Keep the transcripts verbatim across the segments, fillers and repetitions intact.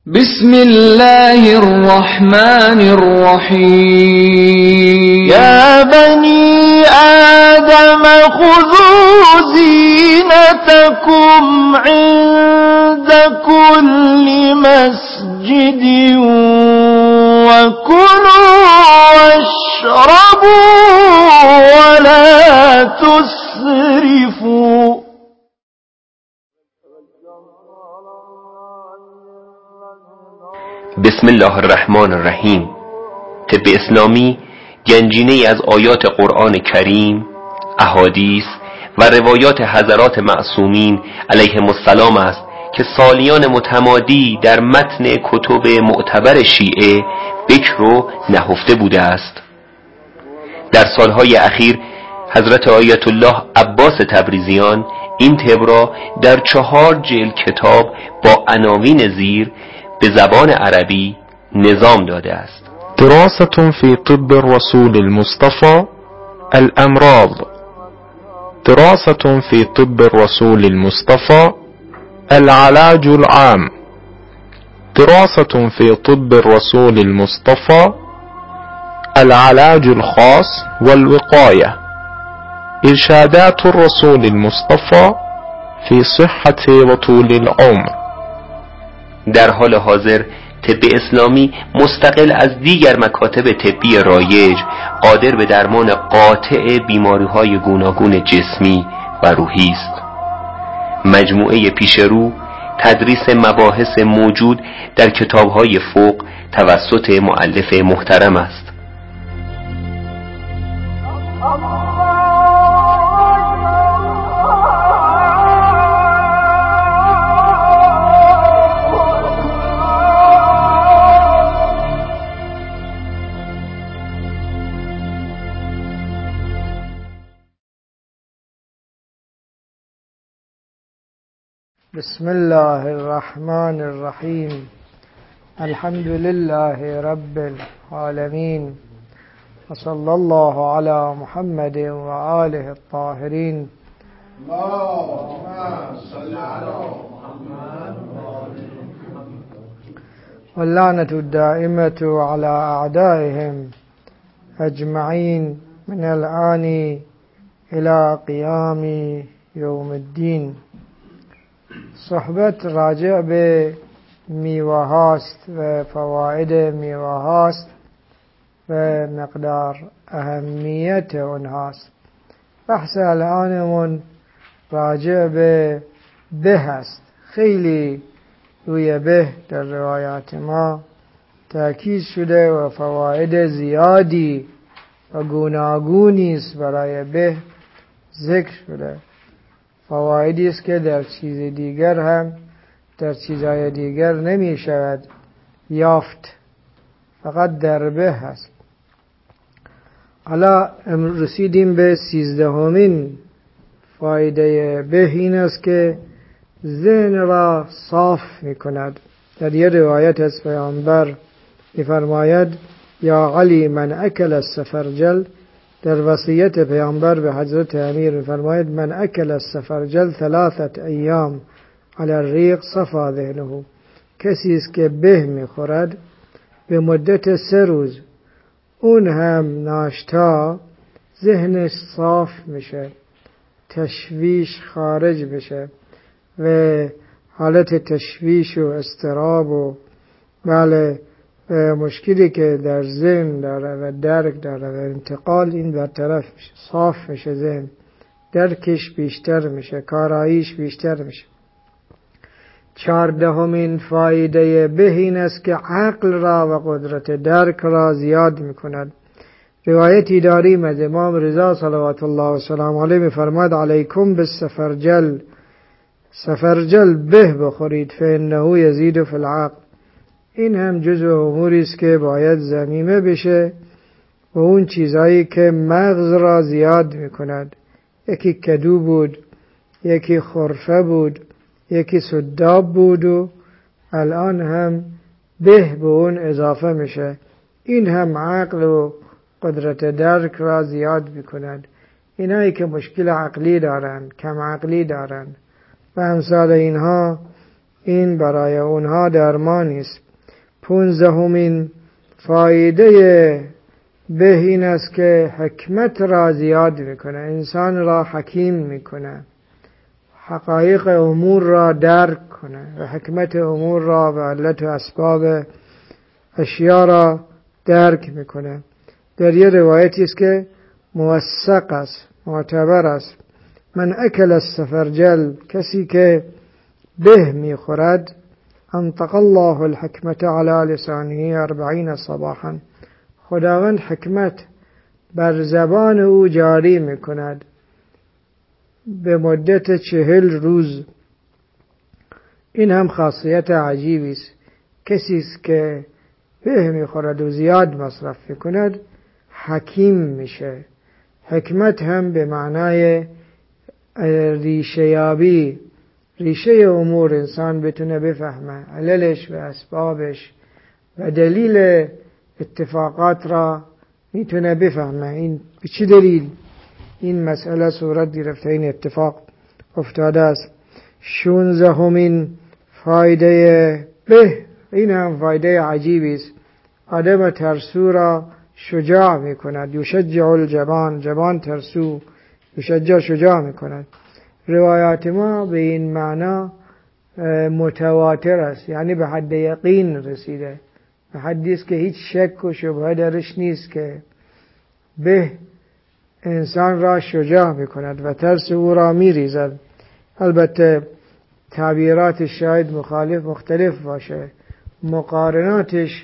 بسم الله الرحمن الرحيم يا بني آدم خذوا زينتكم عند كل مسجد وكلوا واشربوا ولا تسرفوا. بسم الله الرحمن الرحیم. طب اسلامی گنجینه‌ای از آیات قرآن کریم، احادیث و روایات حضرات معصومین علیهم السلام است که سالیان متمادی در متن کتب معتبر شیعه بکر و نهفته بوده است. در سالهای اخیر حضرت آیت الله عباس تبریزیان این طب را در چهار جلد کتاب با عناوین زیر به زبان عربی نظام داده است. دراسة في طب الرسول المصطفى الأمراض. دراسة في طب الرسول المصطفى العلاج العام. دراسة في طب الرسول المصطفى العلاج الخاص والوقاية. إرشادات الرسول المصطفى في صحة وطول العمر. در حال حاضر طب اسلامی مستقل از دیگر مکاتب طبی رایج قادر به درمان قاطع بیماری‌های گوناگون جسمی و روحی است. مجموعه پیشرو تدریس مباحث موجود در کتاب‌های فوق توسط مؤلف محترم است. بسم الله الرحمن الرحيم. الحمد لله رب العالمين وصلى الله على محمد وآله الطاهرين. اللهم صل على محمد واللعنة الدائمة على أعدائهم أجمعين من الآن إلى قيام يوم الدين. صحبت راجع به میوه هاست و فواید میوه هاست و مقدار اهمیت اونهاست. بحث الانمون راجع به به هست. خیلی روی به در روایات ما تاکید شده و فواید زیادی و گوناگونی است برای به ذکر شده. فوایدی است که در چیز دیگر هم در چیزهای دیگر نمی شود یافت، فقط در به هست. حالا رسیدیم به سیزدهمین فایده به، این است که ذهن را صاف می کند. در یه روایت از پیامبر می فرماید یا علی من اکل السفرجل. در وصیت پیامبر به حضرت امیر می‌فرماید من اکل السفرجل ثلاثه ایام علی الریق صفا ذهنه. کسی است که به می‌خورد به مدت سه روز، اون هم ناشتا، ذهنش صاف میشه، تشویش خارج میشه و حالت تشویش و اضطراب و بله مشکلی که در ذهن داره و درک داره و انتقال، این برطرف میشه، صاف میشه ذهن، درکش بیشتر میشه، کاراییش بیشتر میشه. چهاردهمین فایده به این است که عقل را و قدرت درک را زیاد میکند. روایتی داریم از امام رضا صلوات الله و سلام علیه میفرماد علیکم بالسفرجل. سفرجل به بخورید فانه یزید فی العقل. این هم جزء اموری است که باید ضمیمه بشه و اون چیزایی که مغز را زیاد میکند. یکی کدو بود، یکی خرفه بود، یکی سداب بود و الان هم به به اون اضافه میشه. این هم عقل و قدرت درک را زیاد میکند. اینایی که مشکل عقلی دارن، کم عقلی دارن و امثال اینها این برای اونها درمانی است. پونزدهمین فایده به این است که حکمت را زیاد میکنه، انسان را حکیم میکنه، حقایق امور را درک کنه و حکمت امور را و علت و اسباب اشیا را درک میکنه. در یه روایتی است که موثق است، معتبر است: من اکل السفرجل، کسی که به میخورد، انطق الله الحکمت علی لسانه اربعین صباحا، خداوند حکمت بر زبان او جاری میکند به مدت چهل روز. این هم خاصیت عجیبی است. کسی است که به میخورد و زیاد مصرف میکند حکیم میشه. حکمت هم به معنای ریشه یابی، ریشه امور انسان بتونه بفهمه، عللش و اسبابش و دلیل اتفاقات را میتونه بفهمه. این به چه دلیل این مسئله صورت گرفته، این اتفاق افتاده است. شانزدهمین فایده به، این هم فایده عجیبی است. آدم ترسو را شجاع میکند. یشجع الجبان، جبان ترسو یشجع، شجاع میکند. روایات ما به این معنا متواتر است، یعنی به حد یقین رسیده، به حدی است که هیچ شک و شبهه درش نیست که به انسان را شجاع میکند و ترس او را میریزد. البته تعبیرات شاید مخالف مختلف باشه، مقارناتش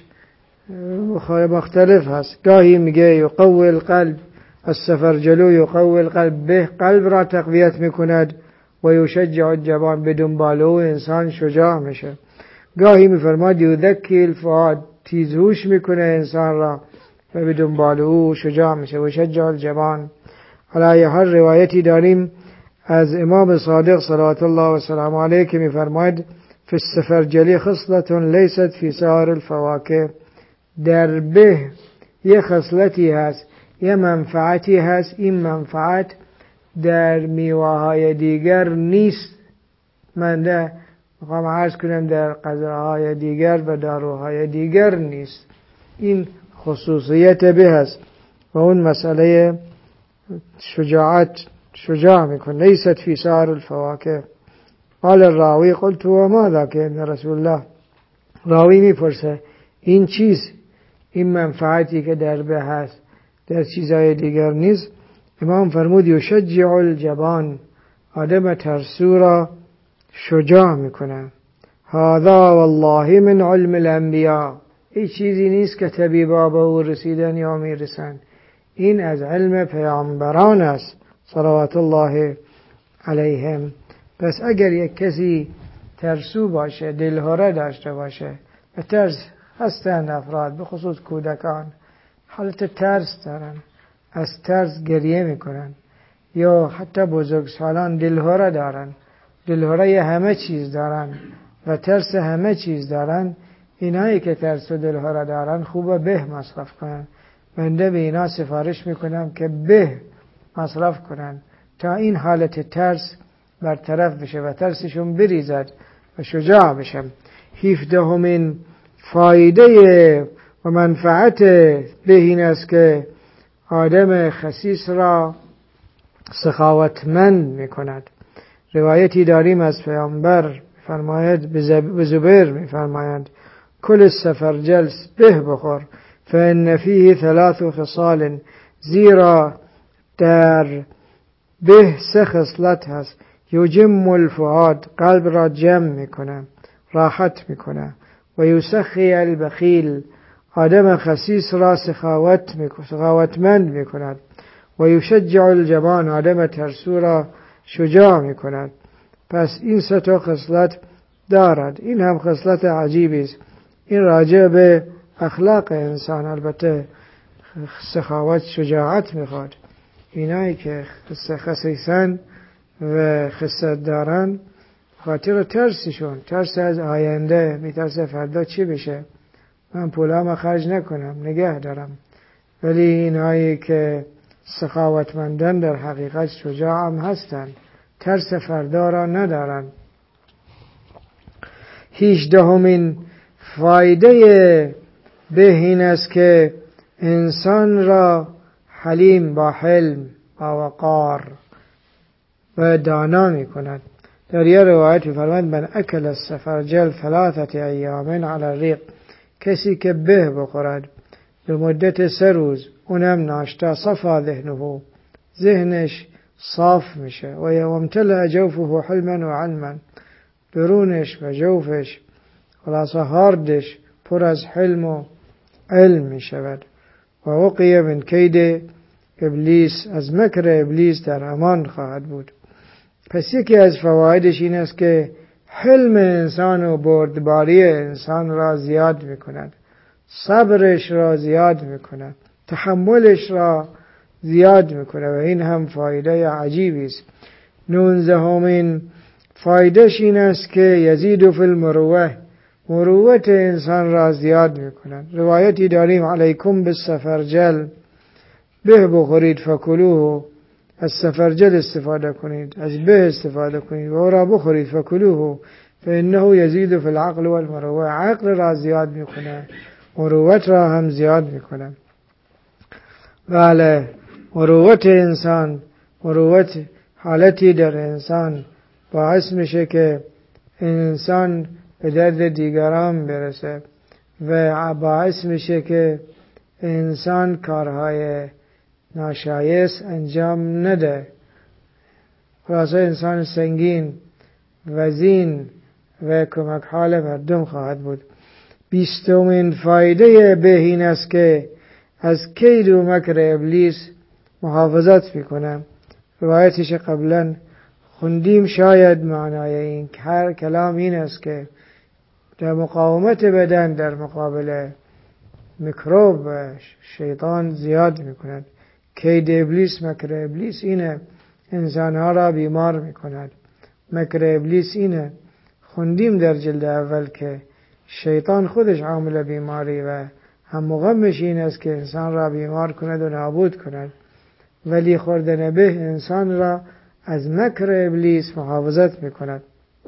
مختلف هست. گاهی میگه یقوی القلب، السفرجلو یقوی القلب، به قلب را تقویت میکند و یشجع الجبان، به دنبال او انسان شجاع میشه. گاهی میفرماد یذکی الفؤاد، تیزهوش میکنه انسان را و به دنبال او شجاع میشه و یشجع الجبان. علی هر روایتی داریم از امام صادق صلوات الله و سلام علیه که میفرماید فی السفرجلی خصلة لیست فی سائر الفواکه، در به یه خصلتی هست، یه منفعتی هست، این منفعت در میوه‌های دیگر نیست. من ده میخوام عرض کنم در غذاهای دیگر و داروهای دیگر نیست. این خصوصیت به هست و اون مسئله شجاعت شجاع میکن. لیست فی سائر الفواکه. قال الراوی قلت و ما ذاک ابن رسول الله، راوی میپرسه این چیز، این منفعتی که در به هست در چیزهای دیگر نیست. امام فرمود یشجع الجبان، آدم ترسو را شجاع میکنه. هذا والله من علم الانبیاء، این چیزی نیست که طبیبا به او رسیدن یا میرسن، این از علم پیامبران است صلوات الله علیهم. پس اگر یک کسی ترسو باشه، دلهره داشته باشه و ترس، هستند افراد به خصوص کودکان حالت ترس دارن، از ترس گریه میکنن، یا حتی بزرگسالان دلهره دارن، دلهره همه چیز دارن و ترس همه چیز دارن. اینایی که ترس و دلهره دارن خوبه به مصرف کنن. بنده به اینا سفارش میکنم که به مصرف کنن تا این حالت ترس برطرف بشه و ترسشون بریزد و شجاع بشن. هفدهمین فایده و منفعت به این است که آدم خسیس را سخاوتمند میکند. روایتی داریم از پیامبر فرماید، به زبیر میفرمایند کل السفرجل، به بخور، فإن فیه ثلاث خصال، زیرا در به سه خصلت هست. یجم الفؤاد، قلب را جمع میکنه، راحت میکنه. و یسخی البخیل، آدم خسیس را سخاوت میکنه، سخاوتمند میکند. و یشجع الجبان، آدم ترسو را شجاع میکند. پس این سه تا خصلت دارد. این هم خصلت عجیبی است. این راجع به اخلاق انسان، البته سخاوت شجاعت میخواد. اینایی که خسیسن و خست دارن خاطر ترسشون، ترس از آینده، میترسه فردا چی بشه، من پولام خرج نکنم نگه دارم. ولی اینایی که سخاوتمندن در حقیقت شجاع هم هستن، ترس فردا را ندارن. هیجدهمین فایده به این است که انسان را حلیم با حلم و وقار و دانا می کند. در یه روایت فرمود من اکل السفرجل ثلاثه ایام علی الریق، کسی که به بخورد به مدت سه روز اونم ناشتا صفا ذهنه، ذهنش صاف میشه و یمتلأ جوفه حلما و علما، درونش و جوفش خلاصه هاردش پر از حلم و علم میشود و وقی من کید ابلیس، از مکر ابلیس در امان خواهد بود. پس یکی از فوایدش این است که حلم انسان و بردباری انسان را زیاد میکند، صبرش را زیاد میکند، تحملش را زیاد میکنه و این هم فایده عجیبی است. نوزدهمین فایدهش این است که یزید فی المروه، مروت انسان را زیاد میکنند. روایتی داریم علیکم بالسفرجل، به بخورید فکلوه، از سفرجل استفاده کنید، از به استفاده کنید و را بخورید فکلوه فانه یزید فی العقل والمروه، عقل را زیاد میکنه، مروت را هم زیاد میکنه. بله، مروت انسان، مروت حالتی در انسان باعث میشه که انسان به درد دیگران برسه و باعث میشه که انسان کارهای ناشایست انجام نده. خلاصه انسان سنگین، وزین و کمک حال مردم خواهد بود. بیستمین فایده به این است که از کید و مکر ابلیس محافظت میکنه. روایتش قبلا خوندیم، شاید معنای این هر کلام این است که در مقاومت بدن در مقابل میکروب و شیطان زیاد میکند. کید ابلیس، مکر ابلیس اینه انسانها را بیمار میکند. مکر ابلیس اینه، خوندیم در جلد اول که شیطان خودش عامل بیماری و هم مغمش این است که انسان را بیمار کند و نابود کند، ولی خوردن به انسان را از مکر ابلیس محافظت میکند.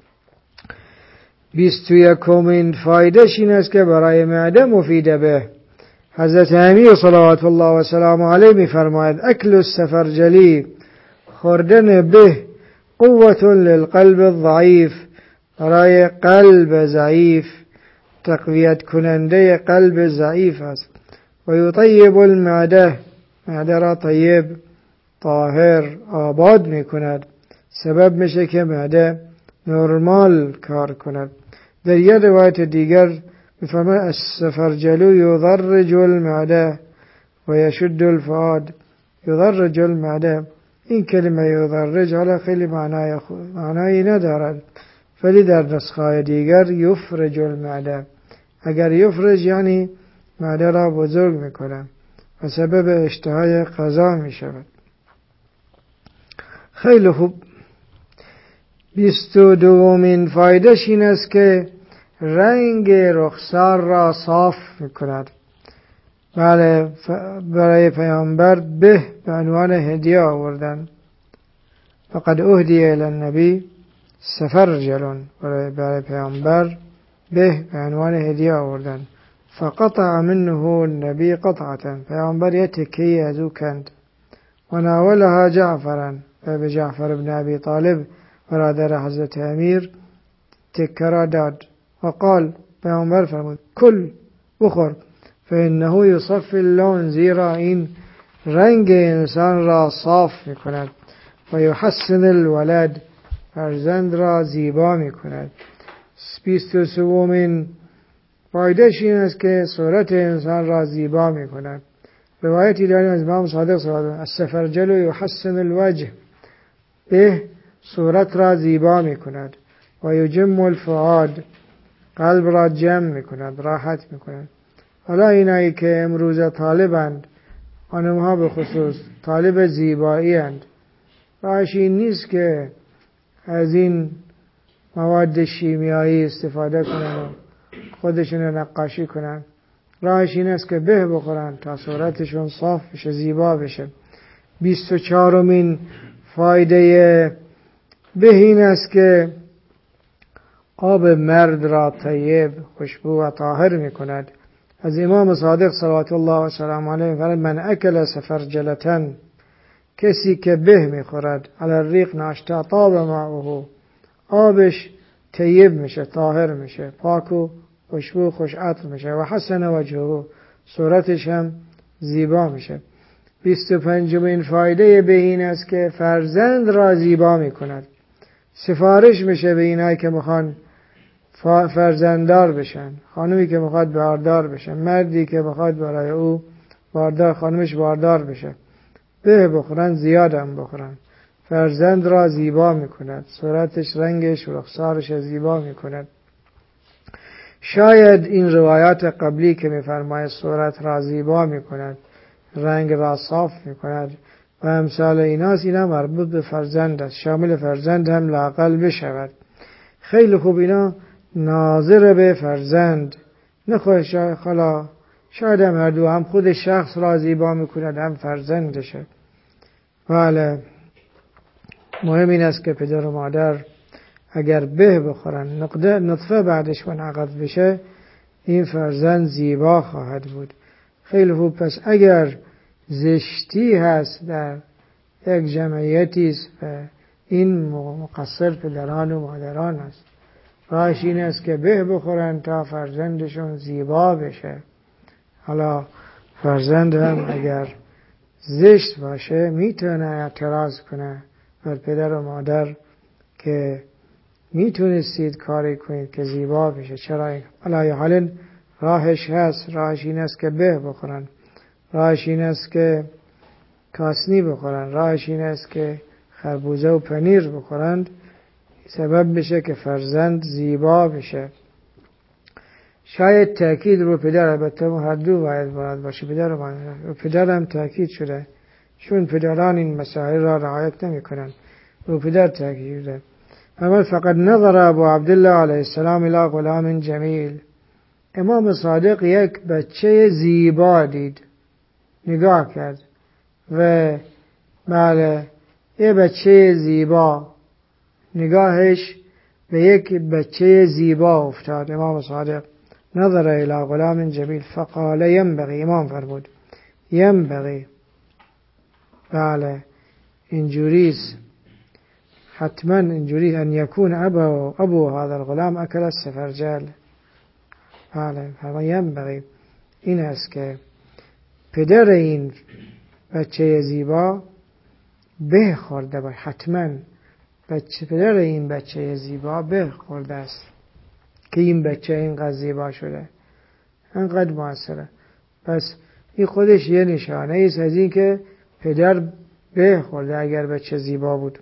بیست و یکمین فایدهش این است که برای معده مفیده به. حضرت امیر صلوات الله و سلام علیه میفرماید اکل السفرجلی، خوردن به، قوة للقلب الضعیف، برای قلب ضعیف تقویت کننده قلب ضعیف است. و یطیب المعده، معده را طیب، طاهر، آباد می کند، سبب میشه که معده نرمال کار کند. در یه روایت دیگر میفرماید السفرجل یضرج المعده و یشد الفؤاد. یضرج المعده، این کلمه یضرج حالا خیلی معنای معنایی ندارد، ولی در نسخه دیگر یفرج المعده، اگر یفرج یعنی معده را بزرگ میکنه و سبب اشتهای غذا میشود. خیلی خوب. بیست و دومین فایدهش این است که رنگ رخسار را صاف میکند. بله، برای پیامبر به به عنوان هدیه آوردن. فقد اهدی الی النبی سفرجل، برای برای پیامبر به به عنوان هدیه آوردن. فقطع منه النبی قطعتا، پیامبر یک تکی از او کند. و ناولها جعفرا، و به جعفر ابن ابی طالب برادر حضرت امیر تکه را داد و قال، پیامبر فرمود کل، بخور، فانه یصفی اللون، زیرا این رنگ انسان را صاف میکند. و یحسن الولد، فرزند را زیبا میکند. بیست و سومین فایدهش این است که صورت انسان را زیبا میکند. روایتی داریم از امام صادق صلی الله علیه و السفرجل یحسن الوجه، به صورت را زیبا میکند. و یجم الفؤاد، قلب را جمع میکند، راحت میکند. حالا اینایی که امروز طالبند، خانمها به خصوص طالب زیبایی اند، راهش این نیست که از این مواد شیمیایی استفاده کنن و خودشون نقاشی کنن. راهش این است که به بخورن تا صورتشون صاف بشه، زیبا بشه. بیست و چهارمین فایده به این است که آب مرد را طیب خوشبو و طاهر می کند. از امام صادق صلوات الله و سلام علیه فرمود من اکل سفرجلتن، کسی که به می خورد علی الریق ناشتا طاب ماؤه، آبش طیب میشه، طاهر میشه، پاک و خوشبو خوش عطر میشه. و حسن وجهه، صورتش هم زیبا میشه. بیست و پنجمین فایده به این است که فرزند را زیبا میکند. سفارش میشه به اینایی که میخوان فرزنددار بشن، خانمی که میخواد باردار بشه، مردی که میخواد برای او باردار، خانمش باردار بشه، به بخورن، زیادم بخورن. فرزند را زیبا میکند، صورتش، رنگش و رخسارش زیبا میکند. شاید این روایات قبلی که میفرماید صورت را زیبا میکند، رنگ را صاف میکند و امثال ایناست، اینا مربوط به فرزند است، شامل فرزند هم لااقل بشود. خیلی خوب اینا ناظر به فرزند، نخواهش خلا شاید هم هر دو، هم خود شخص را زیبا میکند هم فرزندشه. بله، مهم این است که پدر و مادر اگر به بخورن، نقطه نطفه بعدش منعقد بشه، این فرزند زیبا خواهد بود. خیلی خوب. پس اگر زشتی هست در یک جمعیتی است و این مقصر پدران و مادران است، راهش این است که به بخورن تا فرزندشون زیبا بشه. حالا فرزند هم اگر زشت باشه میتونه اعتراض کنه بر پدر و مادر که میتونستید کاری کنید که زیبا بشه، چرا؟ حالا حالا راهش هست، راهش این است که به بخورن، راهش این است که کاسنی بخورن، راهش این است که خربوزه و پنیر بخورند، سبب بشه که فرزند زیبا بشه. شاید تأکید رو پدر، البته هر دو باید باید باشه، پدر و مادر. رو پدر هم تأکید شده، چون پدران این مسائل را رعایت نمی کنن، رو پدر تأکید شده. اما فقط نظر ابو عبدالله علیه السلام الی غلام جمیل، امام صادق یک بچه زیبا دید، نگاه کرد و بله یک بچه زیبا، نگاهش به یک بچه زیبا افتاد. امام صادق نظر الی غلام جمیل فقال ینبغی، امام فرمود ینبغی، بله اینجوریست، حتما اینجوری ان یکون ابو ابو هذا الغلام اکل السفرجل. بله فرمان ینبغی، این است که پدر این بچه زیبا به خورده باید، حتما بچه پدر این بچه زیبا به خورده است که این بچه اینقدر زیبا شده، اینقدر موثره. پس این خودش یه نشانه ایست از این که پدر به خورده اگر بچه زیبا بود.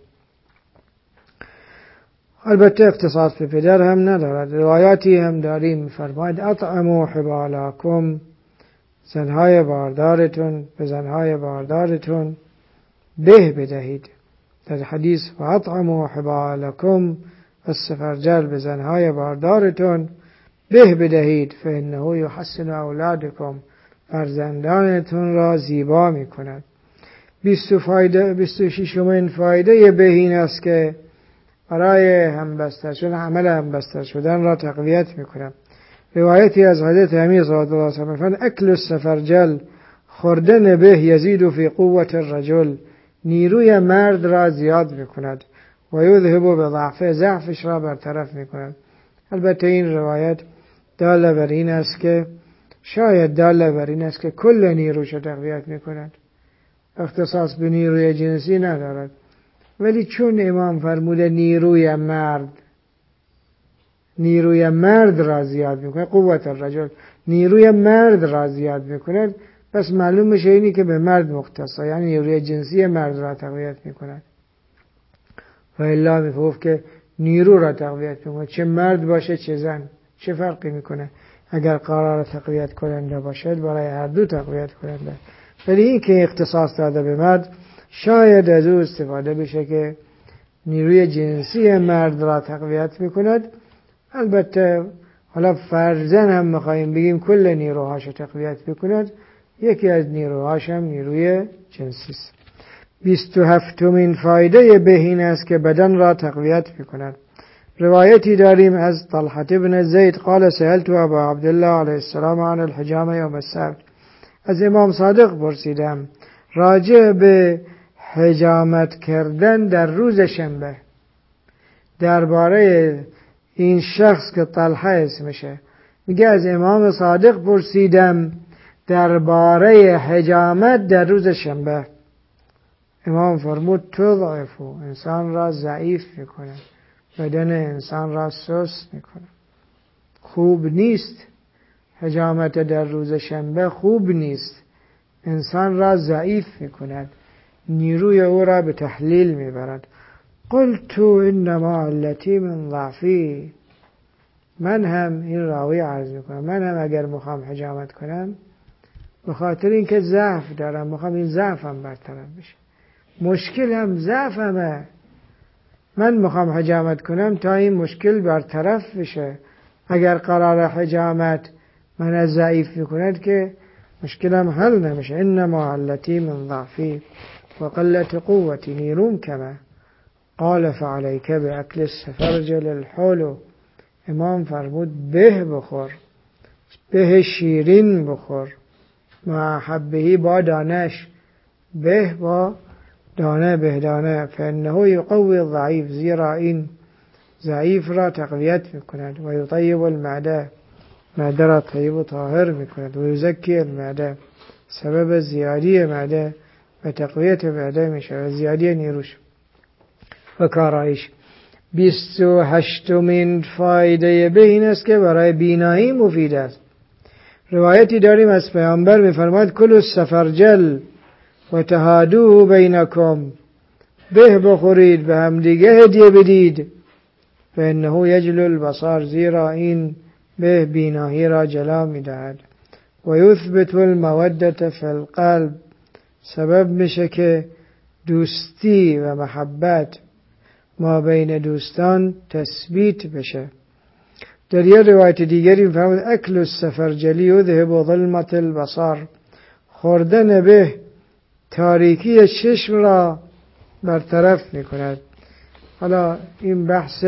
البته اختصاص به پدر هم ندارد، روایاتی هم داریم می‌فرماید اطعموا حبالکم، زنهای باردارتون به زنهای باردارتون به بدهید. در حدیث و اطعموا حبالکم السفرجل، به زنهای باردارتون به بدهید، فانه یحسن اولادکم، فرزندانتون را زیبا میکند. بیست فایده بیست و ششمین فایده به این است که برای همبستر شدن، عمل همبستر شدن را تقویت میکنم. روایتی از حضرت امیر صلی الله علیه و سلم اکل السفرجل، خوردن به یزید فی قوت الرجل، نیروی مرد را زیاد میکند و یذهب بضعفه، ضعفش را برطرف میکند. البته این روایت دال بر این است که شاید دال بر این است که کل نیروش را تقویت میکند، اختصاص به نیروی جنسی ندارد. ولی چون امام فرموده نیروی مرد، نیروی مرد را زیاد میکنه، قوت الرجل، نیروی مرد را زیاد میکند، پس معلوم میشه اینی که به مرد مختص، یعنی نیروی جنسی مرد را تقویت میکند. و الا میگفت که نیرو را تقویت میکنه، چه مرد باشه چه زن، چه فرقی میکنه؟ اگر قرار تقویت کننده باشد برای هر دو تقویت کننده. ولی این که اختصاص داده به مرد، شاید از او استفاده بشه که نیروی جنسی مرد را تقویت میکند. البته حالا فرضاً هم میخواییم بگیم کل نیروهاش تقویت میکند، یکی از نیروهاش هم نیروی جنسی است. بیست و هفتمین فایده به این است که بدن را تقویت میکند. روایتی داریم از طلحة بن زید قال سألت ابا عبدالله علیه السلام عن الحجامه یوم السبت. از امام صادق پرسیدم راجع به حجامت کردن در روز شنبه. درباره این شخص که طلحه اسمشه میگه از امام صادق پرسیدم درباره حجامت در روز شنبه. امام فرمود تضعفو، انسان را ضعیف میکنه، بدن انسان را سست میکنه، خوب نیست. حجامت در روز شنبه خوب نیست، انسان را ضعیف میکند، نیروی او را به تحلیل میبرد. قلت انما علتی من ضعفی، من هم این راوی عرض میکنم من هم اگر میخوام حجامت کنم به خاطر اینکه ضعف دارم، میخوام این ضعفم برطرف بشه، مشکل هم ضعفمه، من میخوام حجامت کنم تا این مشکل برطرف بشه. اگر قرار حجامت من از ضعیف میکند که مشکلم حل نمیشه. انما علتی من ضعفی و قلت قوتی، نیروم کمه. قال فعلیک باکل السفرجل الحلو، امام فرمود به بخور، به شیرین بخور، محبهی با دانش، به با دانه به دانه. فانه یقوی الضعیف، زیرا این ضعیف را تقویت میکند. و یطیب المعده، معده را طیب و طاهر میکند. و یزکی المعده، سبب زیادی معده و تقویت معده میشه و زیادی نیروش و کارایش. بیست و هشتمین فایده به این است که برای بینایی مفید است. روایتی داریم از پیامبر میفرماید کل السفرجل و تهادوه بینکم، به بخورید به هم دیگه هدیه بدید. فانه یجلو البصر، زیرا این به بینایی را جلا میدهد. و یثبت المودة فی القلب، سبب میشه که دوستی و محبت ما بین دوستان تثبیت بشه. در یه روایت دیگری میفرماید اکل السفرجلی یذهب ظلمة البصر، خوردن به تاریکی چشم را برطرف میکند. حالا این بحث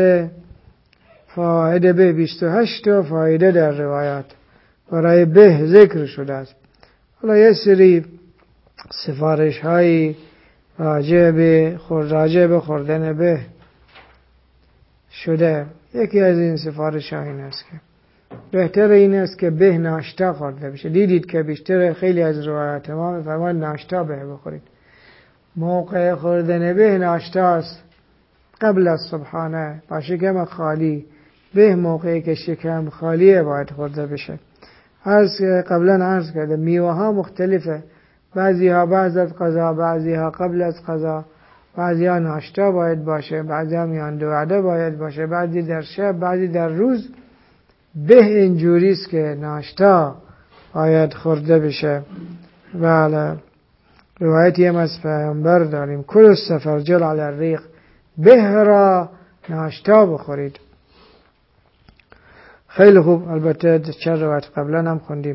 فایده به بیست و هشت فایده در روایات برای به ذکر شده است. حالا یه سری سفارش های راجع به راجع به خوردن به شده. یکی از این سفارش ها این است که بهتر این است که به ناشتا خورده بشه. دیدید که بیشتر خیلی از روایات ما میفرماید ناشتا به بخورید. موقع خوردن به ناشتا است، قبل از صبحانه با شکم خالی. به موقعی که شکم خالیه باید خورده بشه. عرض قبلا عرض کرده میوه ها مختلفه، بعضی ها بعد از غذا، بعضی ها قبل از غذا، بعضی ها ناشتا باید باشه، بعضی ها میان دو وعده باید باشه، بعضی در شب، بعضی در روز. به اینجوری است که ناشتا باید خورده بشه. بله، روایتی هم از پیامبر داریم کل السفرجل علی الریق، به را ناشتا بخورید. خیلی خوب. البته چند روایت قبلا هم خوندیم.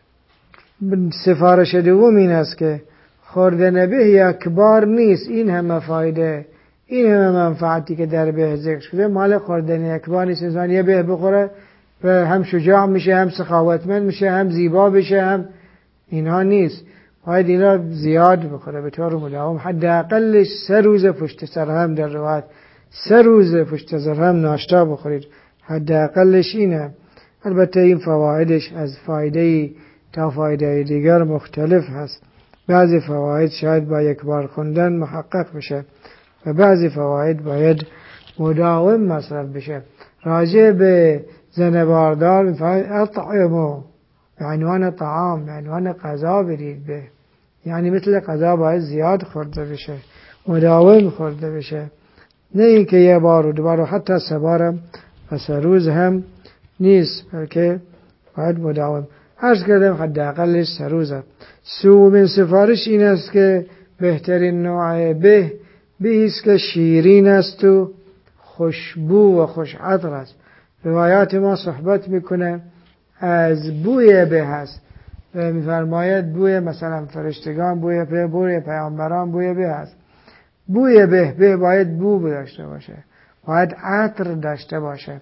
سفارش دوم این است که خوردن به یک بار نیست. این همه فایده، این همه منفعتی که در به ذکر شده مال خوردن یک بار نیست. انسان یه به بخوره و هم شجاع میشه، هم سخاوتمند میشه، هم زیبا بشه، هم اینها نیست. باید اینا زیاد بخوره به طور مداوم. حداقلش سه روز پشت سر هم، در روایت سه روز پشت سر هم ناشتا بخورید، حداقلش اینه. البته این فوایدش از فایده تا فایده دیگر مختلف هست. بعضی فواید شاید با یک بار خوندن محقق بشه و بعضی فواید باید مداوم مصرف بشه. راجع به زن باردار میفرماید اطعمو، به عنوان طعام، به عنوان غذا برید به، یعنی مثل غذا باید زیاد خورده بشه، مداوم خورده بشه، نه اینکه یه بار و دو بار و حتی سه بارم و سه روز هم نیست، بلکه باید مداوم. عرض کردم حداقلش سه روزه. سومین سفارش این است که بهترین نوع به به است که شیرین است و خوشبو و خوش عطر است. روایات ما صحبت میکنه از بوی به هست و میفرماید بوی مثلا فرشتگان، بوی به، بوی پیامبران، بوی به هست. بوی به به باید بو داشته باشه. باید عطر داشته باشد.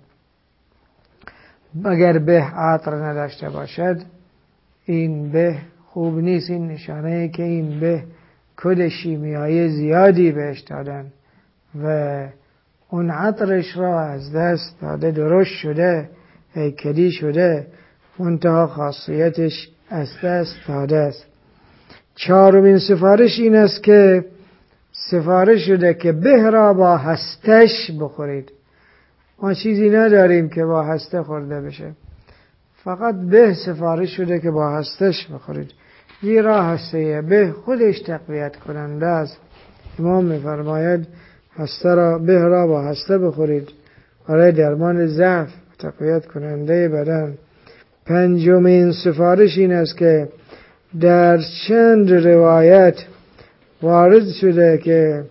اگر به عطر نداشته باشد این به خوب نیست. این نشانه که این به کد شیمیایی زیادی بهش دادن و اون عطرش را از دست داده، درشت شده، هیکلی شده، منتها خاصیتش از دست داده است. چهارمین سفارش این است که سفارش شده که به را با هستش بخورید. ما چیزی نداریم که با هسته خورده بشه، فقط به سفارش شده که با هستش بخورید، زیرا هسته به خودش تقویت کننده است. امام می‌فرماید هسته را به را با هسته بخورید برای درمان ضعف تقویت کننده بدن. پنجمین سفارش این است که در چند روایت وارد شده که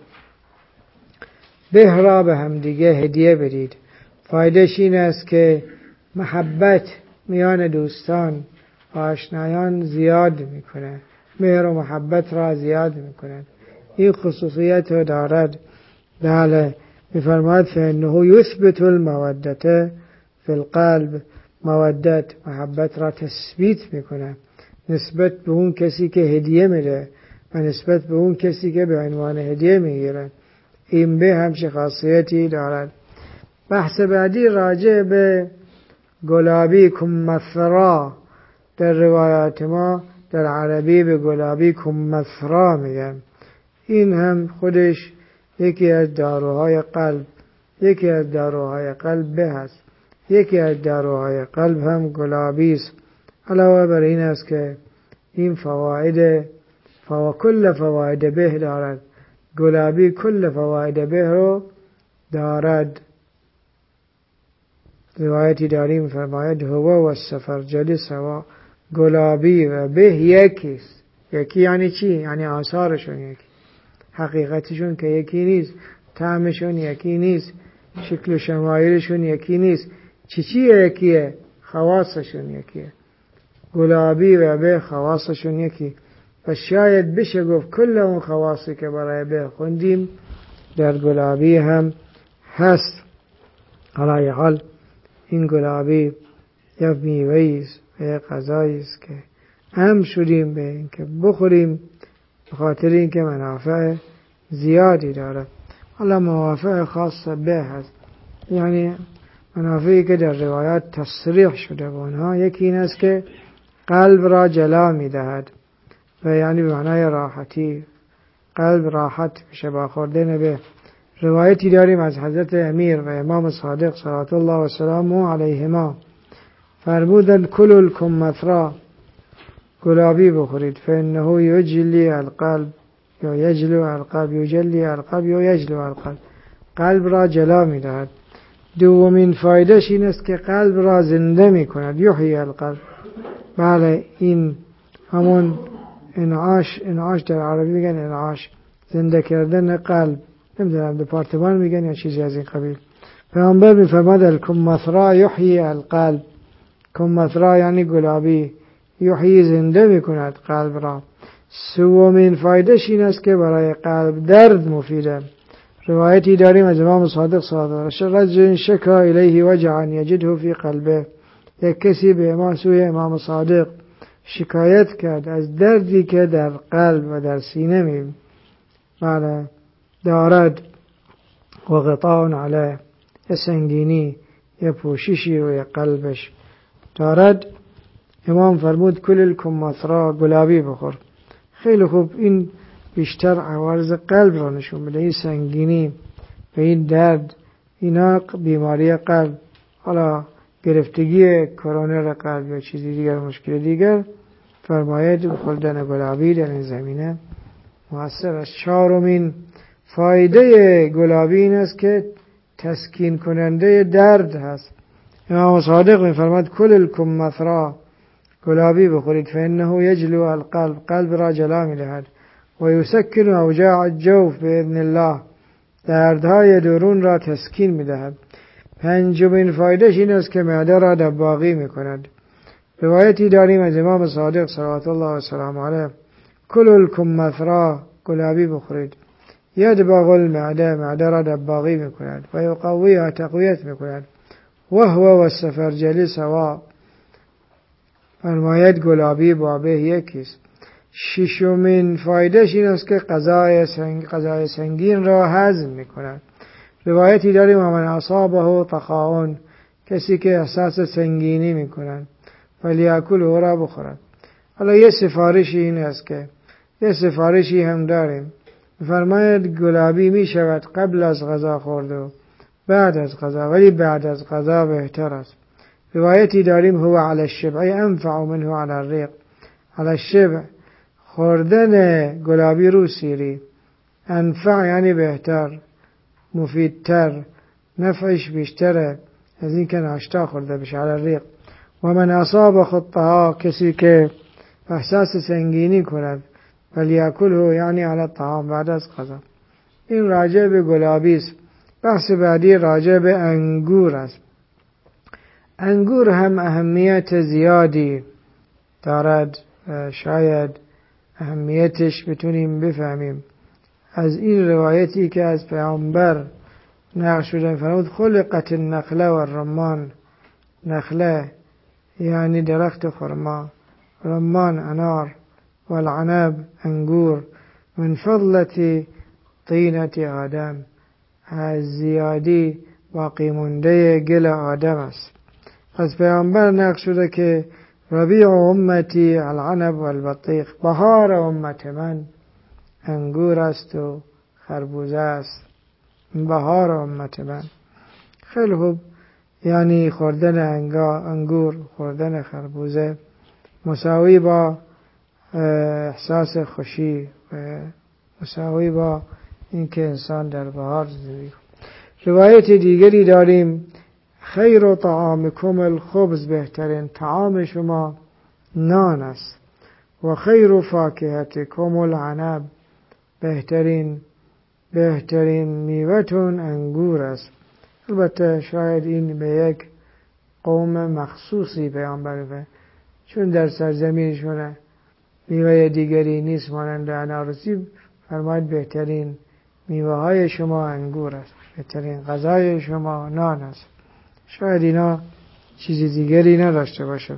به را به همدیگه هدیه بدید. فایدهش این است که محبت میان دوستان و آشنایان زیاد میکنه، مهر و محبت را زیاد میکنه. این خصوصیت رو دارد. بله میفرماید فانه یثبت المودة فی القلب، مودت محبت را تثبیت میکنه نسبت به اون کسی که هدیه میده و نسبت به اون کسی که به عنوان هدیه میگیره. این به همچه خاصیتی دارد. بحث بعدی راجع به گلابی کمثرا. در روایات ما در عربی به گلابی کمثرا میگن. این هم خودش یکی از داروهای قلب، یکی از داروهای قلب به هست. یکی از داروهای قلب هم گلابی است. علاوه بر این است که این فواید فوا کل فواید به دارد. گلابی کل فواید به رو دارد. روایتی داریم فرماید هو و سفرجل سوا. گلابی و به یکیست. یکی یعنی چی؟ یعنی آثارشون یکی، حقیقتشون که یکی نیست، طعمشون یکی نیست، شکل و شمایلشون یکی نیست. چی چی یکیه؟ خواصشون یکیه. گلابی و به خواصشون یکی و شاید بشه گفت کل اون خواصی که برای به خوندیم در گلابی هم هست. علای حال این گلابی یک میوه‌ایست و یک غذاییست که هم شدیم به این که بخوریم به خاطر این که منافع زیادی داره. حالا منافع خاص به هست، یعنی منافعی که در روایات تصریح شده با اونها. یکی این است که قلب را جلا می دهد و یعنی به معنای راحتی، قلب راحت میشه با خوردن به. روایتی داریم از حضرت امیر و امام صادق صلوات الله و سلامه علیهما فرمودند کلوا الکمثرا، گلابی بخورید، فانه یجلی القلب یا یجلو القلب، یجلی القلب یا یجلو القلب، قلب را جلا می دهد. دومین فایدهش این است که قلب را زنده می کند، یحیی القلب. بله این همون انعاش، انعاش در عربی میگن انعاش، زنده کردن قلب، نمیدونم دپارتمان میگن یا چیزی از این قبیل. پیامبر میفرماد الکمثرا یحیی القلب. کمثرا یعنی گلابی، یحیی زنده میکند قلب را. سومین فایدهش این است که برای قلب درد مفیده. روایتی داریم از امام صادق صادق رجل شکا الیه وجعا یجده فی قلبه. یک کسی به ما سوی امام صادق شکایت کرد از دردی که در قلب و در سینه می بله دارد و غطاء علیه، یه سنگینی، یه پوششی روی قلبش دارد. امام فرمود کل الکمثرا، گلابی بخور. خیلی خوب، این بیشتر عوارض قلب را نشون میده. این سنگینی و این درد اینا بیماری قلب، حالا گرفتگی کرونر قلب یا چیزی دیگر، مشکل دیگر، فرماید خوردن گلابی در این زمینه مؤثر است. چهارمین فایده گلابی این است که تسکین کننده درد هست. امام صادق می‌فرماید کل الکمثرا، گلابی بخورید، فانه یجلو القلب، قلب را جلا می‌دهد، و یسکن اوجاع الجوف باذن الله، دردهای درون را تسکین می‌دهد. پنجمین فایدهش این است که معده را دباغی می‌کند. روایتی داریم از امام صادق صلوات الله و سلام علیه کل الکمثرا، گلابی بخورید، یدبغ المعده، معده را دباغی میکند، و یقویها، تقویت میکند. و هو و السفرجل سوا، فرماید گلابی با به یکیست. ششمین فایدهش این است که غذای سنگ، غذای سنگین را هضم میکند. روایتی داریم و من اصابه طخاء، کسی که احساس سنگینی میکند فلیاکل، او را بخورد. حالا یه سفارشی این است که یه سفارشی هم داریم، فرماید گلابی می شود قبل از غذا خورد و بعد از غذا، ولی بعد از غذا بهتر است. روایتی داریم هو علی الشبع انفع منه علی الریق، علی الشبع، خوردن گلابی رو سیری، انفع یعنی بهتر، مفیدتر، نفعش بیشتره از این که ناشتا خورده بشه. علی الریق. و من اصاب خطها، کسی که احساس سنگینی کند فلیاکله یعنی علی الطعام، بعد از غذا. این راجع به گلابی است. بحث بعدی راجع به انگور است. انگور هم اهمیت زیادی دارد، شاید اهمیتش بتونیم بفهمیم از این روایتی که از پیامبر نقل شده. فرمود خلقت النخله و الرمان، نخله یعنی درخت خرما، رمان انار، والعنب انگور، من فضلت طینت آدم، از زیادی باقی مونده گل آدم است. از پیامبر نقل شده که ربیع امتی العنب والبطیخ، بهار امت من انگور است و خربوزه است. بهار امت من خیلی خوب، یعنی خوردن انگور، خوردن خربوزه مساوی با احساس خوشی و مساوی با اینکه انسان در بهار زندگی کند. روایت دیگری داریم خیر طعامکم الخبز، بهترین طعام شما نان است. و خیر فاکهتکم العنب، بهترین بهترین میوه‌تون انگور است. البته شاید این به یک قوم مخصوصی پیامبر بگه، چون در سرزمینشونه میوه دیگری نیست مانند انارسی، فرماید بهترین میوه های شما انگور است، بهترین غذای شما نان است. شاید اینا چیزی دیگری نداشته باشه.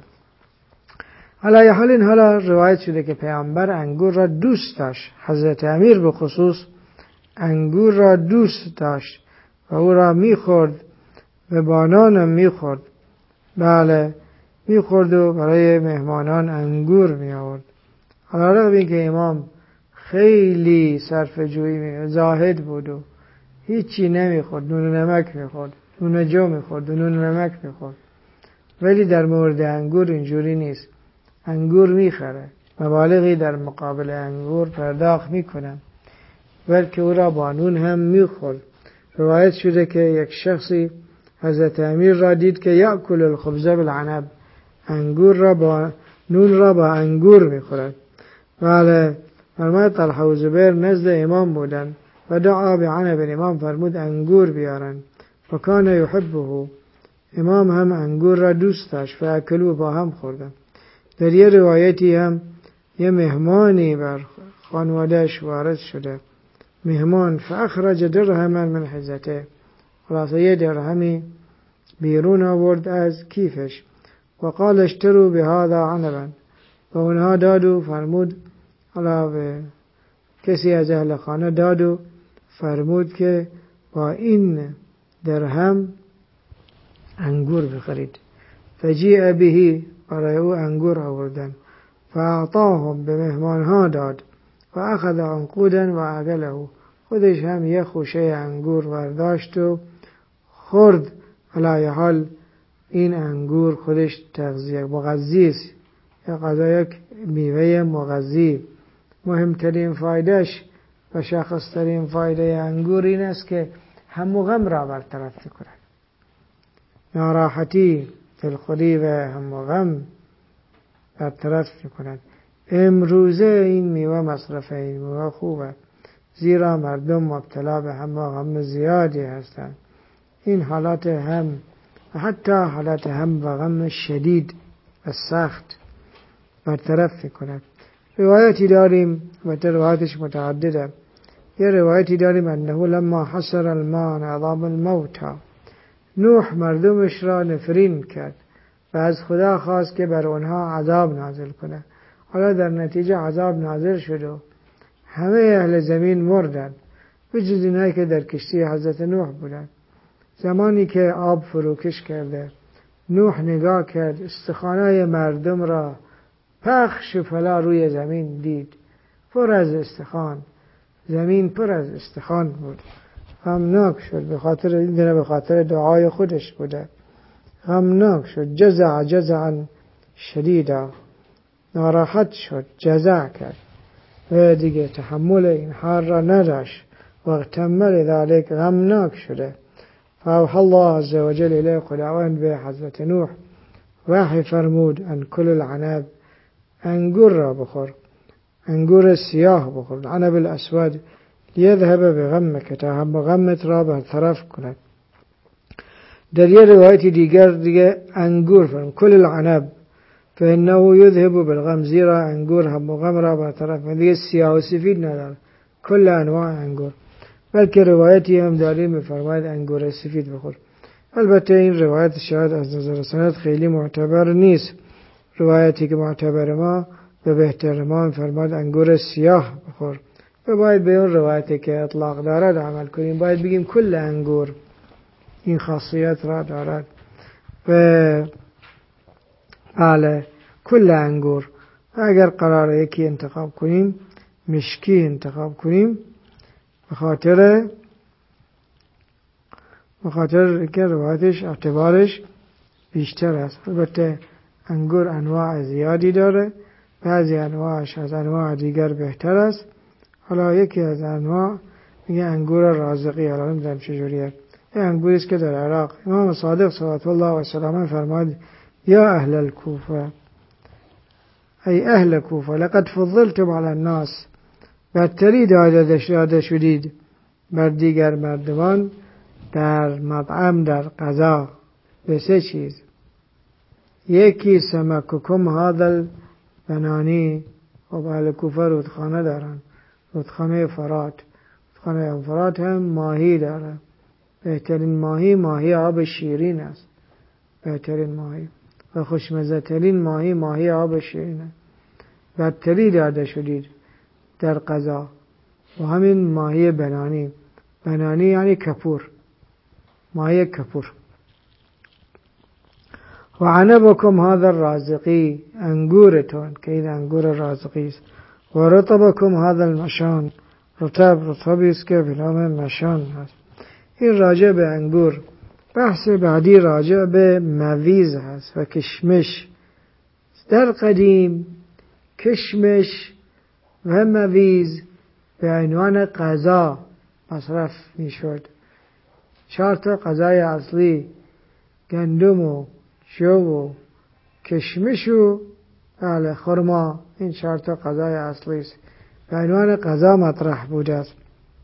علی حال این حالا روایت شده که پیامبر انگور را دوست داشت. حضرت امیر به خصوص انگور را دوست داشت و او را میخورد و با نانم میخورد. بله میخورد و برای مهمانان انگور می آورد. حالا رغم این که امام خیلی صرف جویی می زاهد بود و هیچی نمیخورد، نون و نمک میخورد، نون و جو میخورد و نون و نمک میخورد، ولی در مورد انگور اینجوری نیست. انگور میخره، مبالغی در مقابل انگور پرداخت میکنه، بلکه او را با نون هم میخورد. روایت شده که یک شخصی حضرت امیر را دید که یأکل الخبز بالعنب، انگور را با نون را با انگور میخورد. بله فرماید طلحه و زبیر نزد امام بودن و دعا بعنب، امام فرمود انگور بیارن و کان یحبه، امام هم انگور را دوست داشت، فاکلوا، با هم خوردن. در یه روایتی هم یه مهمانی بر خانوادهش وارد شده، مهمان فاخرج درهما من حزته، خلاصه یه درهمی بیرون آورد از کیفش و قال اشتروا بهذا عنبا، و اونها دادو، فرمود حالا به کسی از اهل خانه دادو، فرمود که با این درهم انگور بخرید. فجیع بهی، برای او انگور آوردن، فاعطاهم، به مهمانها داد، و اخذ عنقودا و اکله، خودش هم یه خوشه انگور برداشت و خورد. علی حال این انگور خودش تغذیه مغذی است، یا غذا یک میوه مغذی. مهمترین فایدهش و شخصترین فایده انگور این است که هم و غم را برطرف می‌کند، ناراحتی دلخوری و هم و غم برطرف می‌کند. امروزه این میوه مصرفه، این میوه خوبه، زیرا مردم مبتلا به هم و غم زیادی هستند. این حالات هم و حتی حالات هم و غم شدید و سخت برطرف می‌کند. روایتی داریم و روایتش متعدده، یه روایتی داریم انه لما حسر الماء عظام الموتى، نوح مردمش را نفرین کرد و از خدا خواست که بر اونها عذاب نازل کنه. حالا در نتیجه عذاب نازل شد و همه اهل زمین مردن بجز اینایی که در کشتی حضرت نوح بودن. زمانی که آب فروکش کرده، نوح نگاه کرد، استخوانای مردم را پخش و پلا روی زمین دید، پر از استخوان، زمین پر از استخوان بود. غمناک شد، به خاطر این به خاطر دعای خودش بوده. غمناک شد، جزع جزعا شدیدا، ناراحت شد، جزع کرد و دیگه تحمل این حال را نداشت. واغتمل ذلك، غمناک شده. فاوحى الله عز وجل الیه، خداوند به حضرت نوح وحی فرمود ان کل العنب، انگور را بخور، انگور سیاه بخور، عنب الاسود، لیذهب بغمک، تا هم غمت را برطرف کند. در یه روایت دیگر دیگه انگور فرم کل العنب فانه یذهب بالغم، زیرا انگور هم غم را برطرف کند. دیگه سیاه و سفید نداره، کل انواع انگور. بلکه روایتی هم داریم می‌فرماید انگور سفید بخور. البته این روایت شاید از نظر سند خیلی معتبر نیست. روایتی که معتبر ما به بهتر ما می‌فرماید انگور سیاه بخور. و باید به اون روایتی که اطلاق دارد عمل کنیم. باید بگیم کل انگور این خاصیت را دارد. و بله کل انگور. اگر قراره یکی انتخاب کنیم، مشکی انتخاب کنیم، به خاطر به خاطر که روایتش اعتبارش بیشتر است. البته انگور انواع زیادی داره، بعضی انواعش از انواع دیگر بهتر است. حالا یکی از انواع میگه انگور رازقی، حالا نمیدونم چجوریه. این انگوری است که در عراق امام صادق صلوات الله و سلامه فرمود یا اهل الکوفه، ای اهل کوفه، لقد فضلتم علی الناس، برتری داده شدید بر دیگر مردمان در مطعم، در غذا، به سه چیز. یکی سمککم هذا البنانی، و اهل کوفه رودخانه دارن، رودخانه فرات. رودخانه فرات هم ماهی داره. بهترین ماهی ماهی آب شیرین است، بهترین ماهی و خوشمزه ترین ماهی ماهی آب شیرین است. برتری داده شدید در غذا. و همین ماهی بنانی، بنانی یعنی کپور، ماهی کپور. و عنبکم هذا الرازقی، انگورتون که این انگور رازقی است. و رطبکم هذا المشان، رطب رطبی است که به نام مشان هست. این راجع به انگور. بحث بعدی راجع به مویز هست و کشمش. در قدیم کشمش و مویز به عنوان غذا مصرف می شد. چهار تا غذای اصلی، گندم و جو و کشمش و بله خرما، این چهار تا غذای اصلی است، به عنوان غذا مطرح بوده است.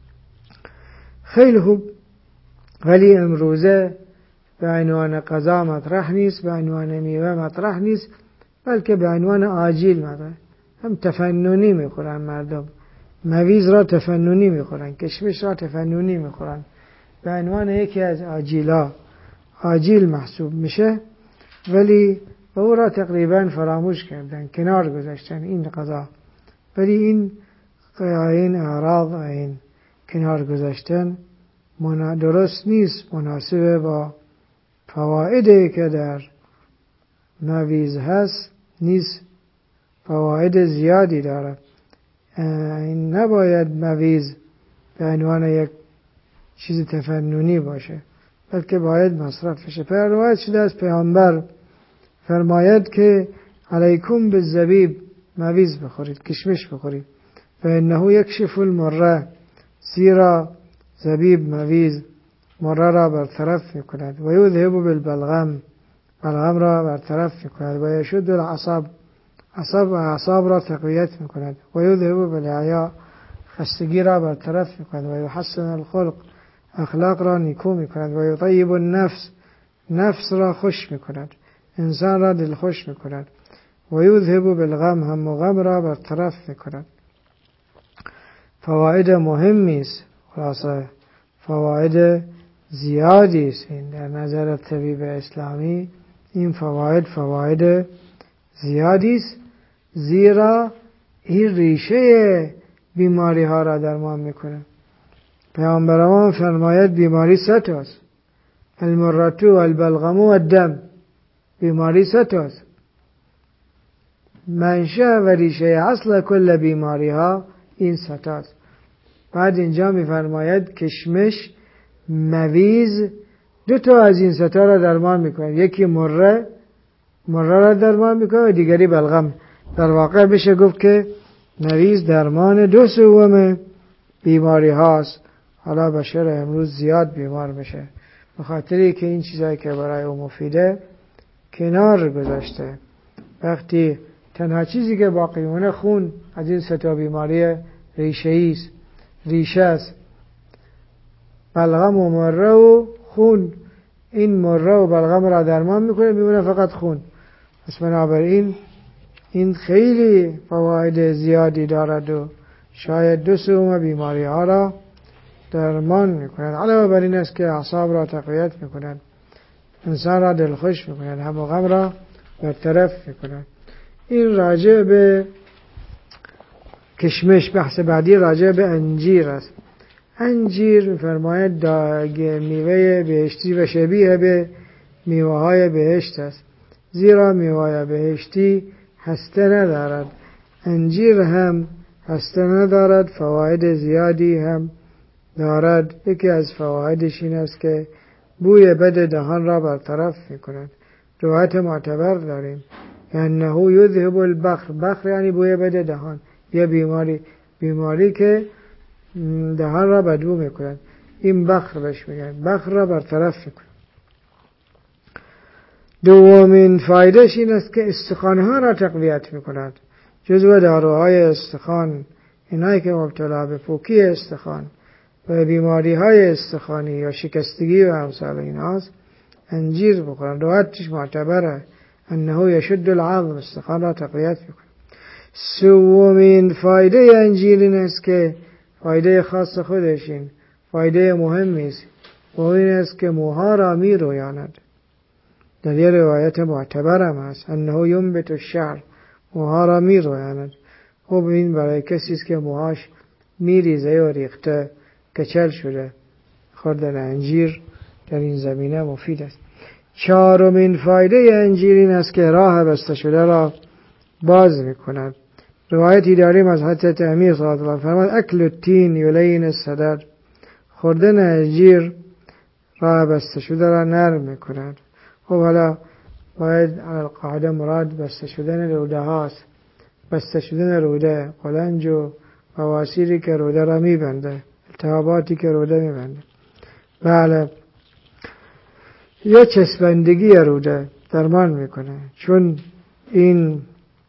خیلی خوب. ولی امروزه به عنوان غذا مطرح نیست، به عنوان میوه مطرح نیست، بلکه به عنوان آجیل مطرح. هم تفننی میخورن مردم، مویز را تفننی میخورن، کشمش را تفننی میخورن، به عنوان یکی از آجیلا، آجیل محسوب میشه، ولی او را تقریبا فراموش کردن، کنار گذاشتن این غذا. ولی این این اعراض، این کنار گذاشتن درست نیست، مناسب با فوایدی که در مویز هست نیست. فواید زیادی داره. این نباید مویز به عنوان یک چیز تفننی باشه، بلکه باید مصرف بشه. پر روایت شده از پیامبر فرماید که علیکم بالزبیب، مویز بخورید، کشمش بخورید، فانه یکشف المره، زیرا زبیب مویز مره را برطرف میکند. و یذهب بالبلغم، بلغم را برطرف میکند. و یشد العصب، عصب و اعصاب را تقویت میکند. و یذهب بالاعیا، خستگی را برطرف میکند. و یحسن الخلق، اخلاق را نیکو میکند. و یطیب النفس، نفس را خوش میکند، انسان را دلخوش میکند. و یذهب بالغم، هم و غم را برطرف میکند. فواید مهمی است، خلاصه فواید زیادی است. این در نظر طبیب اسلامی این فواید فواید زیادی است، زیرا این ریشه بیماری ها را درمان میکنه. پیامبر ما فرماید بیماری سه تاست: المرة و البلغم و الدم. بیماری سه تاست. منشأ و ریشه اصل کل بیماری ها این سه تاست. بعد اینجا میفرماید کشمش، مویز، دو تا از این سه تا را درمان میکنه. یکی مره مره را درمان میکنه و دیگری بلغم. در واقع بشه گفت که مویز درمان دو سوم بیماری هاست. حالا بشر امروز زیاد بیمار میشه به خاطری که این چیزایی که برای او مفیده کنار گذاشته. وقتی تنها چیزی که باقی مونه خون از این سه تا بیماری ریشه‌ای است، ریشه است. بلغم و مره و خون، این مره و بلغم را درمان میکنه، میمونه فقط خون. پس بنابراین این خیلی فواید زیادی دارد و شاید دو سوم بیماری ها را درمان میکند. علاوه بر این است که اعصاب را تقویت میکند، انسان را دلخوش میکند، هم و غم را برطرف میکند. این راجع به کشمش. بحث بعدی راجع به انجیر است. انجیر میفرماید میوه بهشتی و شبیه به میوه های بهشت است، زیرا میوه بهشتی هسته ندارد. انجیر هم هسته ندارد، فواید زیادی هم دارد. یکی از فوایدش این است که بوی بد دهان را برطرف میکند. روایت معتبر داریم انه یذهب البخر. بخر یعنی بوی بد دهان، یه بیماری بیماری که دهان را بدبو میکند، این بخر بهش میگن، بخر را برطرف میکند. دومین فایدهش این است که استخوان‌ها را تقویت میکند. جزو داروهای استخوان، اینایی که مبتلا به پوکی استخوان و بیماری های استخوانی یا شکستگی و امثال ایناست، انجیر بخورن. روایتش معتبره انه یشد العظم، استخوان را تقویت میکنه. سومین فایده انجیر این است که فایده خاص خودشین، فایده مهمی است، و این است که موها را می رویاند. در یه روایت معتبر هم هست انه ینبت الشعر، موها را می رویاند. خب این برای کسی است که موهاش می ریزه و ریخته، کچل شده، خوردن انجیر در این زمینه مفید است. چهارمین فایده انجیر این است که راه بسته شده را باز می کند. روایتی داریم از حضرت امیر صلی الله علیه و آله فرمود اکل التین یلین الصدر. خوردن انجیر راه بسته شده را نرم می کند. خب حالا باید علی القاعده مراد بسته شدن روده هاست. بسته شدن روده، قلنج و بواسیری که روده را می بنده، التهاباتی که روده می بنده. بله، یا چسبندگی روده درمان میکنه، چون این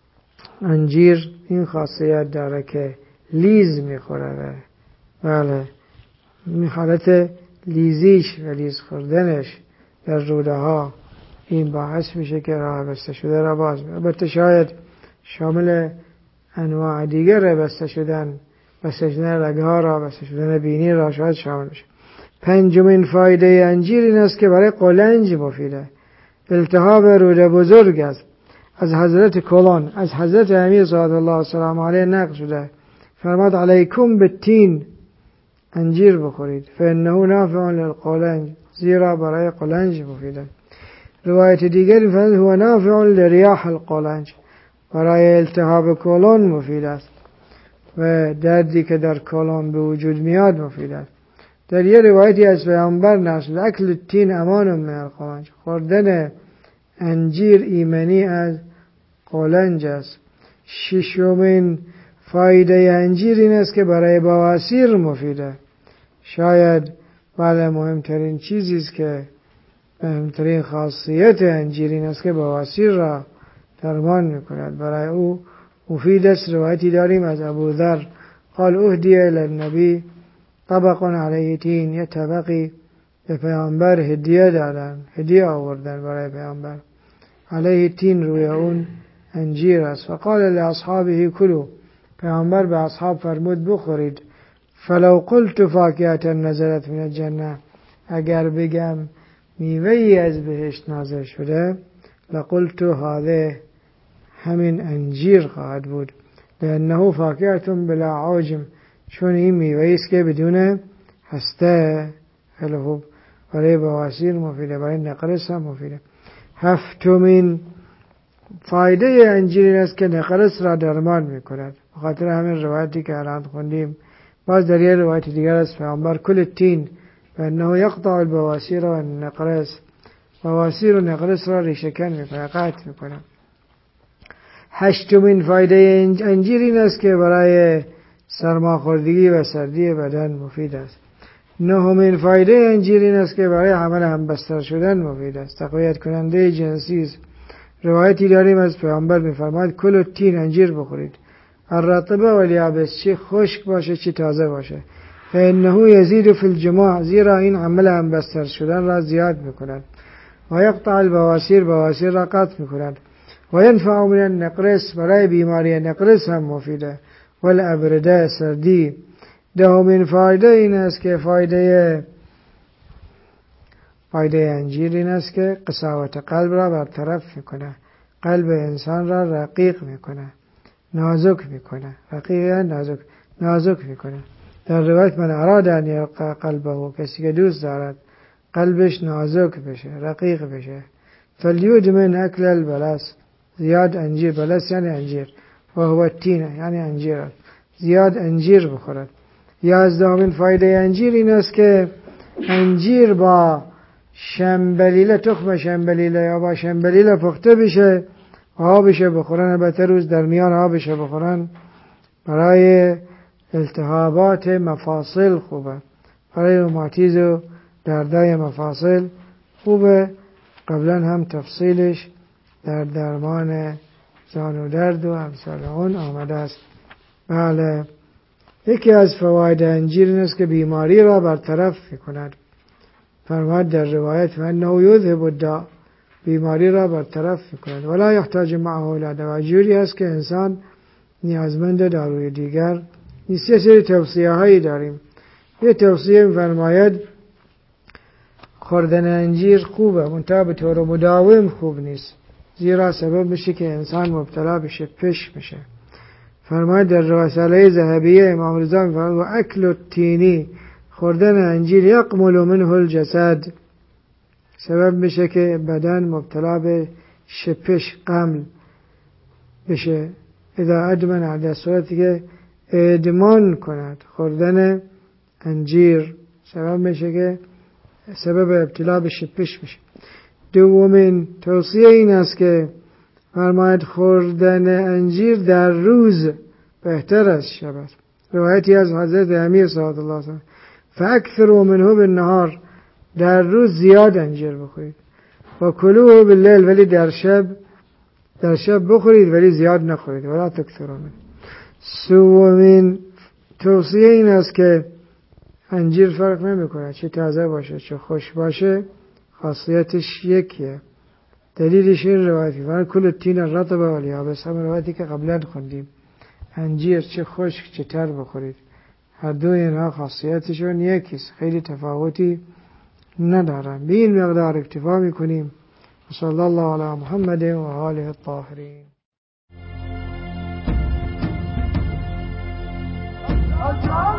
انجیر این خاصیت داره که لیز میخوره. بله، این حالت لیزیش و لیز خوردنش در روده ها این باعث میشه که راه بسته شده را باز میکنه. البته شاید شامل انواع دیگر بسته شدن، بسته شدن رگها را، بسته شدن بینی را شاید شامل بشه. پنجمین فایده انجیر این است که برای قلنج مفیده. التهاب روده بزرگ است. از حضرت کلان، از حضرت امیر صلی الله علیه و آله نقل شده فرماد علیکم بالتین، انجیر بخورید، فانه نافع للقلنج، زیرا برای قلنج مفیده. روایت دیگری فرمود هو نافع لریاح القلنج، برای التهاب کلان مفید است و دردی که در کلان به وجود میاد مفید است. در یه روایتی از پیامبر نقل اکل التین امان من القلنج، خوردن انجیر ایمنی از قلنج است. ششمین فایده انجیر این است که برای بواسیر مفیده. شاید بله مهمترین چیزی است که مهمترین خاصیت انجیر این است که بواسیر را درمان میکند، برای او مفید است. روایتی داریم از ابو ذر قال اهدی الی النبی طبق علیه تین، یه طبقی به پیامبر هدیه دادن، هدیه آوردن برای پیامبر، علیه تین، روی اون انجیر است. فقال لاصحابه کلوا، پیامبر به اصحاب فرمود بخورید، فلو قلت فاکهة نزلت من الجنه، اگر بگم میوه ای از بهشت نازل شده، لقلت هذا همین انجیر خواهد بود، لانه فاکهة بلا عاجم، چون این میوه است که بدون هسته. خیلی خوب. برای بواسیر مفیده، برای نقرس هم مفیده. هفتمین فایده انجیر این است که نقرس را درمان میکند. بخاطر همین روایتی که الان خوندیم، باز در یه روایت دیگر از پیامبر کل التین فانه یقطع البواسیر و النقرس، بواسیر و نقرس را ریشه‌کن میکنه، قطع میکنه. هشتمین فایده انجیر این است که برای سرماخوردگی و سردی بدن مفید است. نهمین فایده انجیر این است که برای حمل همبستر شدن مفید است، تقویت کننده جنسی است. روایتی داریم از پیامبر می‌فرماید کل التین، انجیر بخورید، الرطبه و الیابس، چه خشک باشه چه تازه باشه، فانه یزید فی الجماع، زیرا این عمل همبستر شدن را زیاد میکند. و یقطع البواسیر، بواسیر را قطع میکند. و ینفع من النقرس، برای بیماری نقرس هم مفیده. و الابرده، سردی. دهمین فایده این است که فایده فایده انجیر این است که قساوت قلب را برطرف میکنه، قلب انسان را رقیق میکنه، نازک میکنه. رقیق نازک نازک میکنه. در روایت من اراد ان یرقى قلبه، کسی که دوست دارد قلبش نازک بشه، رقیق بشه، فلیدمن اکل البلس، زیاد انجیر، بلس یعنی انجیر، و هو التین یعنی انجیر، زیاد انجیر بخورد. یازدهمین فایده انجیر این است که انجیر با شنبلیله، تخم شنبلیله یا با شنبلیله پخته بشه، آبش بخورن، البته روز در میان آبش بخورن، برای التهابات مفاصل خوبه، برای روماتیز و دردای مفاصل خوبه. قبلا هم تفصیلش در درمان زانو درد و امثال اون آمده است. بله، یکی از فواید انجیر این است که بیماری را برطرف می‌کند. فرمود در روایت فانه یذهب الداء، بیماری را برطرف می‌کند. ولا یحتاج معه الی دواء، جوری است که انسان نیازمند داروی دیگر نیست. یه سری توصیه هایی داریم. یه توصیه می‌فرماید خوردن انجیر خوبه، منتها به طور مداوم خوب نیست، زیرا سبب میشه که انسان مبتلا بشه پش میشه. فرماید در رساله ذهبیه امام رضا می‌فرماید و اکل التینی، خوردن انجیر یقمل منه الجسد، سبب میشه که بدن مبتلا به شپش، قمل بشه. اذا ادمن، علی صورتی که ادمان کند. خوردن انجیر سبب میشه که سبب ابتلا به شپش میشه. دومین توصیه این است که فرماید خوردن انجیر در روز بهتر از شب است. روایتی از حضرت امیر صلی الله علیه و فاکثروا منه بالنهار، در روز زیاد انجیر بخورید، و کلوه باللیل، ولی در شب در شب بخورید ولی زیاد نخورید، ولا تکثروا منه. سومین توصیه این است که انجیر فرق نمیکنه چه تازه باشه چه خشک باشه، خاصیتش یکیه. دلیلش این روایتی فرمان کل التین الرطب و الیابس، همون روایتی که قبلا خوندیم، انجیر چه خشک چه تر بخورید، هر دو اینها خاصیتشون یکیست، خیلی تفاوتی ندارن. به این مقدار اکتفا میکنیم. صلی الله علی محمد و آله الطاهرین. Allah